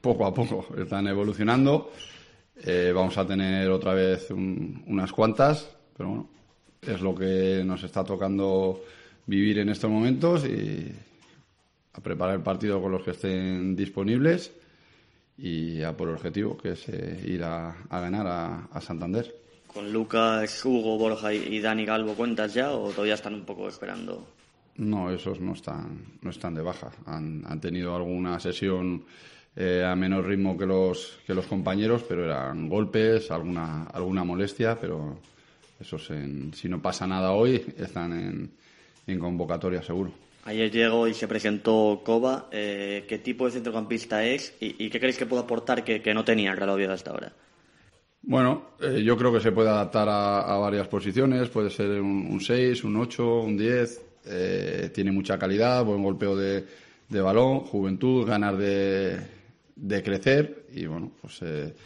poco a poco están evolucionando. Vamos a tener otra vez unas cuantas, pero bueno, es lo que nos está tocando vivir en estos momentos y a preparar el partido con los que estén disponibles y a por el objetivo, que es ir a ganar a Santander. ¿Con Lucas, Hugo, Borja y Dani Galvo cuentas ya o todavía están un poco esperando? No, esos no están de baja. Han tenido alguna sesión a menor ritmo que los compañeros, pero eran golpes, alguna molestia, pero esos si no pasa nada hoy están en convocatoria seguro. Ayer llegó y se presentó Coba. ¿Qué tipo de centrocampista es y qué creéis que puede aportar que no tenía el Real Oviedo hasta ahora? Bueno, yo creo que se puede adaptar a varias posiciones. Puede ser un 6, un 8, un 10. Tiene mucha calidad, buen golpeo de balón, juventud, ganas de crecer y bueno, pues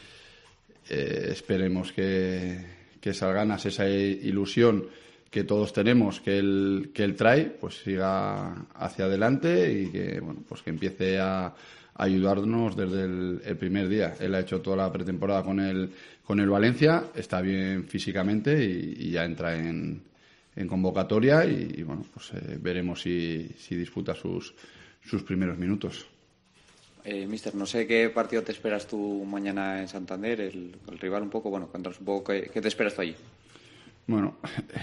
esperemos que esas ganas, esa ilusión que todos tenemos, que él trae, pues siga hacia adelante y que bueno, pues que empiece a ayudarnos desde el primer día. Él ha hecho toda la pretemporada con el Valencia, está bien físicamente y ya entra en convocatoria y bueno, pues veremos si disputa sus primeros minutos. Míster, no sé qué partido te esperas tú mañana en Santander, el rival un poco, bueno, cuéntanos un poco qué te esperas tú allí. Bueno,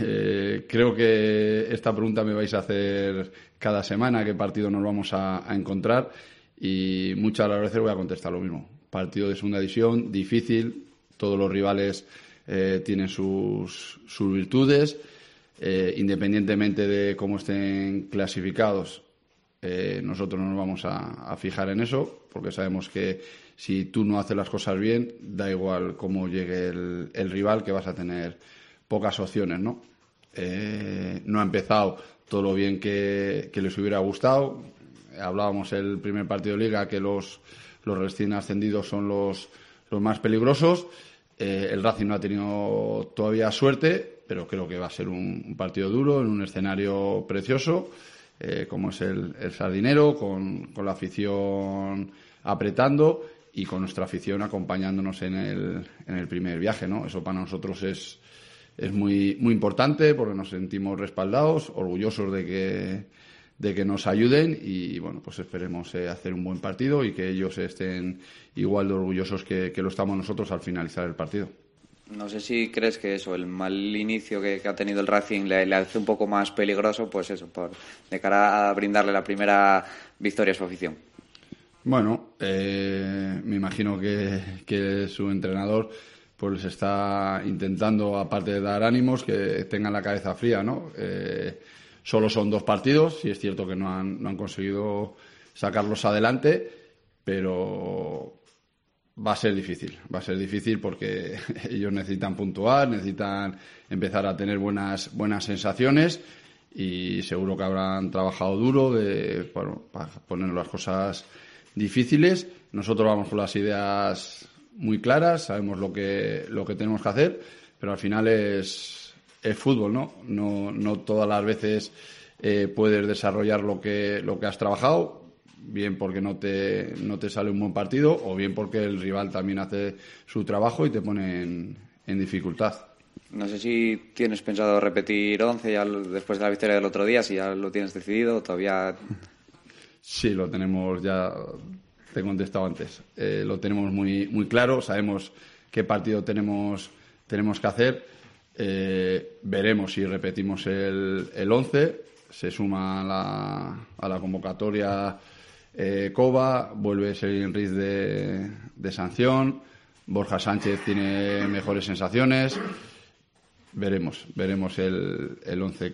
creo que esta pregunta me vais a hacer cada semana, qué partido nos vamos a encontrar y muchas de las veces voy a contestar lo mismo. Partido de segunda división, difícil, todos los rivales tienen sus virtudes, independientemente de cómo estén clasificados. Nosotros no nos vamos a fijar en eso porque sabemos que si tú no haces las cosas bien, da igual cómo llegue el rival, que vas a tener pocas opciones, ¿no? No ha empezado todo lo bien que les hubiera gustado. Hablábamos el primer partido de Liga que los recién ascendidos son los más peligrosos. El Racing no ha tenido todavía suerte, pero creo que va a ser un partido duro en un escenario precioso, como es el Sardinero, con la afición apretando y con nuestra afición acompañándonos en el primer viaje, ¿no? Eso para nosotros es muy, muy importante porque nos sentimos respaldados, orgullosos de que nos ayuden y bueno, pues esperemos hacer un buen partido y que ellos estén igual de orgullosos que lo estamos nosotros al finalizar el partido. No sé si crees que eso, el mal inicio que ha tenido el Racing le hace un poco más peligroso, pues eso, de cara a brindarle la primera victoria a su afición. Bueno, me imagino que su entrenador pues les está intentando, aparte de dar ánimos, que tengan la cabeza fría, ¿no? Solo son 2 partidos, sí es cierto que no han conseguido sacarlos adelante, pero va a ser difícil porque ellos necesitan puntuar, necesitan empezar a tener buenas sensaciones y seguro que habrán trabajado duro para poner las cosas difíciles. Nosotros vamos con las ideas muy claras, sabemos lo que tenemos que hacer, pero al final es fútbol, ¿no? No todas las veces puedes desarrollar lo que has trabajado, bien porque no te sale un buen partido o bien porque el rival también hace su trabajo y te pone en dificultad. No sé si tienes pensado repetir 11 ya después de la victoria del otro día, si ya lo tienes decidido, todavía. Sí, lo tenemos ya. Te he contestado antes. Lo tenemos muy, muy claro. Sabemos qué partido tenemos que hacer. Veremos si repetimos el 11. Se suma a la convocatoria Coba. Vuelve Sergio Riz de sanción. Borja Sánchez tiene mejores sensaciones. Veremos el 11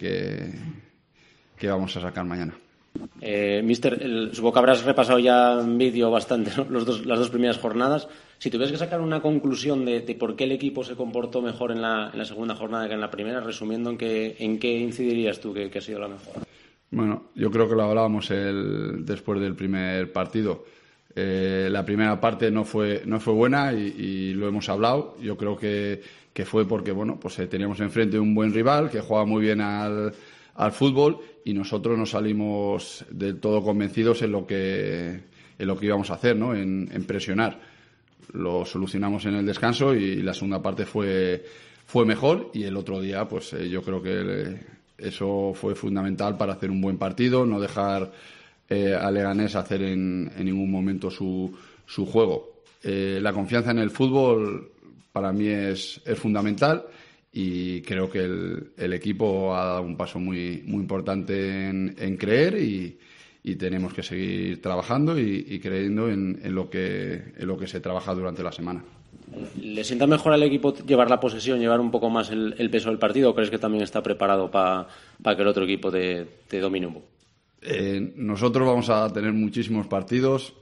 que vamos a sacar mañana. Mister, supongo que habrás repasado ya en vídeo bastante, ¿no? Las dos primeras jornadas. Si tuvieras que sacar una conclusión de por qué el equipo se comportó mejor en la segunda jornada que en la primera, resumiendo, ¿en qué incidirías tú que ha sido la mejor? Bueno, yo creo que lo hablábamos después del primer partido. La primera parte no fue buena y lo hemos hablado. Yo creo que fue porque pues teníamos enfrente un buen rival que jugaba muy bien al fútbol y nosotros no salimos del todo convencidos en lo que lo que íbamos a hacer, ¿no? En presionar. Lo solucionamos en el descanso y la segunda parte fue mejor, y el otro día pues yo creo que eso fue fundamental para hacer un buen partido, no dejar a Leganés hacer en ningún momento su juego. La confianza en el fútbol para mí es fundamental, y creo que el equipo ha dado un paso muy importante en creer, y tenemos que seguir trabajando y creyendo en lo que se trabaja durante la semana. ¿Le sienta mejor al equipo llevar la posesión, llevar un poco más el peso del partido, o crees que también está preparado para que el otro equipo te domine un poco? Nosotros vamos a tener muchísimos partidos,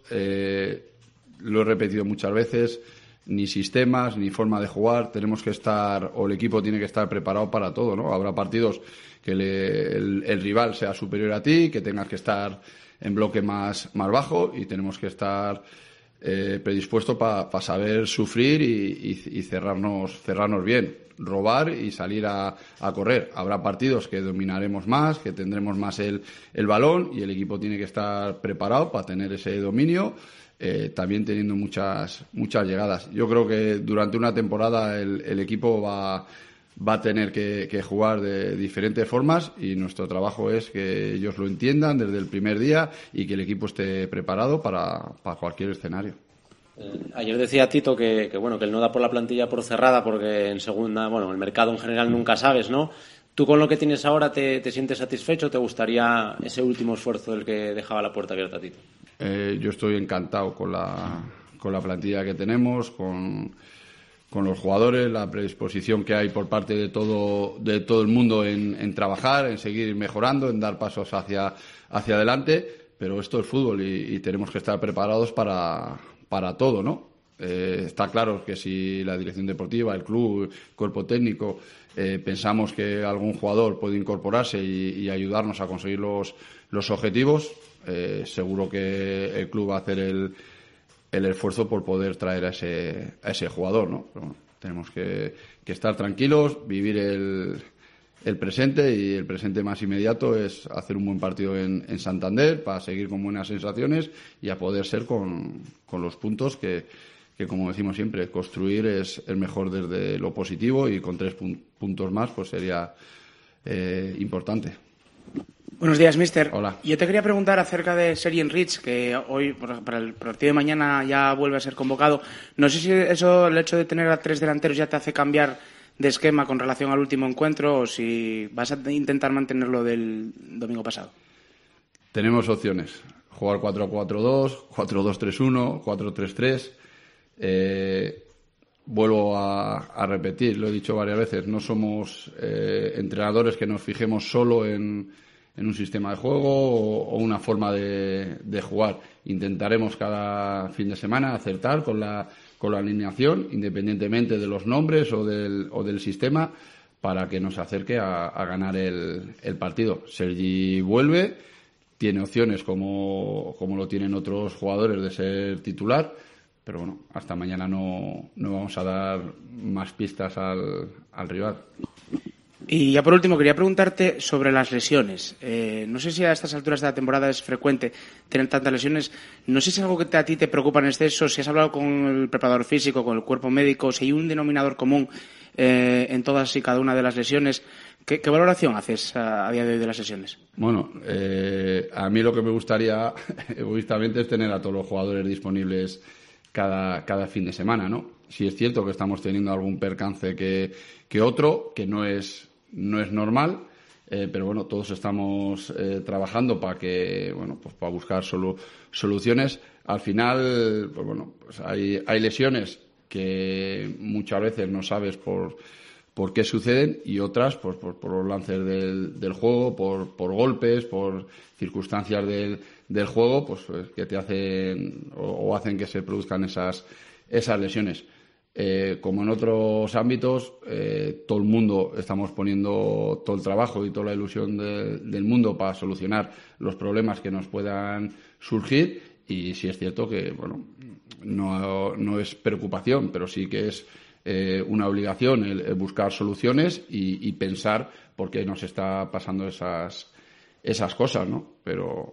lo he repetido muchas veces, ni sistemas, ni forma de jugar, tenemos que estar, o el equipo tiene que estar preparado para todo, ¿no? Habrá partidos que el rival sea superior a ti, que tengas que estar en bloque más bajo, y tenemos que estar predispuestos para saber sufrir y cerrarnos bien, robar y salir a correr. Habrá partidos que dominaremos más, que tendremos más el balón, y el equipo tiene que estar preparado para tener ese dominio, también teniendo muchas llegadas. Yo creo que durante una temporada el equipo va a tener que jugar de diferentes formas, y nuestro trabajo es que ellos lo entiendan desde el primer día y que el equipo esté preparado para cualquier escenario. Ayer decía Tito que él no da por la plantilla por cerrada, porque en segunda, el mercado en general nunca sabes, ¿no? ¿Tú con lo que tienes ahora te sientes satisfecho? ¿Te gustaría ese último esfuerzo del que dejaba la puerta abierta, Tito? Yo estoy encantado con la plantilla que tenemos, con los jugadores, la predisposición que hay por parte de todo el mundo en trabajar, en seguir mejorando, en dar pasos hacia adelante, pero esto es fútbol y tenemos que estar preparados para todo, ¿no? Está claro que si la dirección deportiva, el club, el cuerpo técnico, pensamos que algún jugador puede incorporarse y ayudarnos a conseguir los objetivos, seguro que el club va a hacer el esfuerzo por poder traer a ese jugador, ¿no? Pero bueno, tenemos que estar tranquilos, vivir el presente, y el presente más inmediato es hacer un buen partido en Santander para seguir con buenas sensaciones y a poder ser con los puntos que como decimos siempre, construir es el mejor desde lo positivo, y con 3 puntos más pues sería importante. Buenos días, míster. Hola. Yo te quería preguntar acerca de Sergi Rich, que hoy, para el partido de mañana, ya vuelve a ser convocado. No sé si el hecho de tener a 3 delanteros ya te hace cambiar de esquema con relación al último encuentro, o si vas a intentar mantenerlo del domingo pasado. Tenemos opciones. Jugar 4-4-2, 4-2-3-1, 4-3-3. Vuelvo a repetir, lo he dicho varias veces, no somos entrenadores que nos fijemos solo en un sistema de juego o una forma de jugar. Intentaremos cada fin de semana acertar con la alineación, independientemente de los nombres o del sistema, para que nos acerque a ganar el partido. Sergi vuelve, tiene opciones como lo tienen otros jugadores de ser titular, pero bueno, hasta mañana no vamos a dar más pistas al rival. Y ya por último, quería preguntarte sobre las lesiones. No sé si a estas alturas de la temporada es frecuente tener tantas lesiones. No sé si es algo que a ti te preocupa en exceso, si has hablado con el preparador físico, con el cuerpo médico, si hay un denominador común en todas y cada una de las lesiones. ¿Qué valoración haces a día de hoy de las lesiones? Bueno, a mí lo que me gustaría, egoístamente, es tener a todos los jugadores disponibles cada fin de semana, ¿no? Sí es cierto que estamos teniendo algún percance que otro, que no es normal, pero bueno, todos estamos trabajando para para buscar soluciones. Al final, pues hay lesiones que muchas veces no sabes por qué suceden, y otras por los lances del juego, por golpes, por circunstancias del juego, pues que te hacen o hacen que se produzcan esas lesiones. Como en otros ámbitos, todo el mundo estamos poniendo todo el trabajo y toda la ilusión del mundo para solucionar los problemas que nos puedan surgir, y sí es cierto que no es preocupación, pero sí que es una obligación el buscar soluciones y pensar por qué nos está pasando esas cosas, ¿no? Pero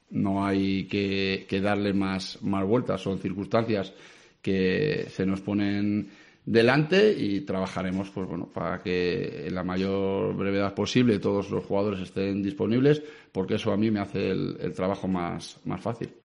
no hay que darle más vueltas, son circunstancias que se nos ponen delante y trabajaremos pues bueno, para que en la mayor brevedad posible todos los jugadores estén disponibles, porque eso a mí me hace el trabajo más fácil.